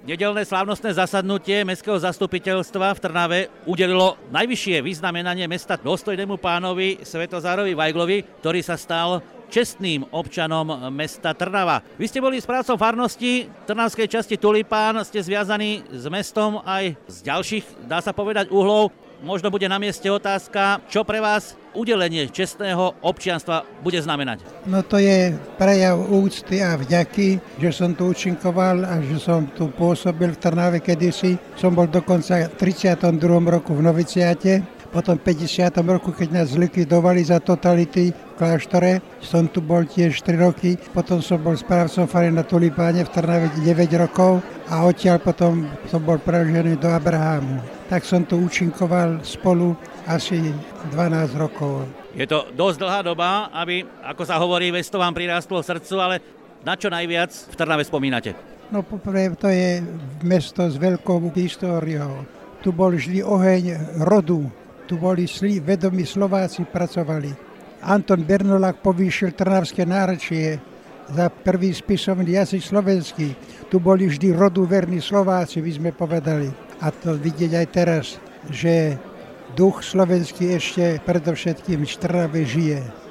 Nedeľné slávnostné zasadnutie mestského zastupiteľstva v Trnave udelilo najvyššie vyznamenanie mesta dôstojnému pánovi Svätozárovi Vajglovi, ktorý sa stal čestným občanom mesta Trnava. Vy ste boli správcom farnosti trnavskej časti Tulipán, ste zviazaní s mestom aj z ďalších, dá sa povedať, uhlov. Možno bude na mieste otázka, čo pre vás udelenie čestného občianstva bude znamenať? No to je prejav úcty a vďaky, že som tu účinkoval a že som tu pôsobil v Trnave kedysi. Som bol dokonca v 32. roku v noviciáte, potom v 50. roku, keď nás zlikvidovali za totality v kláštore, som tu bol tiež 3 roky, potom som bol správcom fary na Tulipáne v Trnave 9 rokov a odtiaľ potom som bol preložený do Abrahámu. Tak som tu účinkoval spolu asi 12 rokov. Je to dosť dlhá doba, aby, ako sa hovorí, mesto vám prirástlo srdcu, ale na čo najviac v Trnave spomínate? No poprvé, to je mesto s veľkou históriou. Tu bol vždy oheň rodu, tu boli vedomí Slováci pracovali. Anton Bernolák povýšil trnavské náročie za prvý spisovný jazyk slovenský. Tu boli vždy rodu verní Slováci, by sme povedali. A to vidieť aj teraz, že duch slovenský ešte predovšetkým v Trnave žije.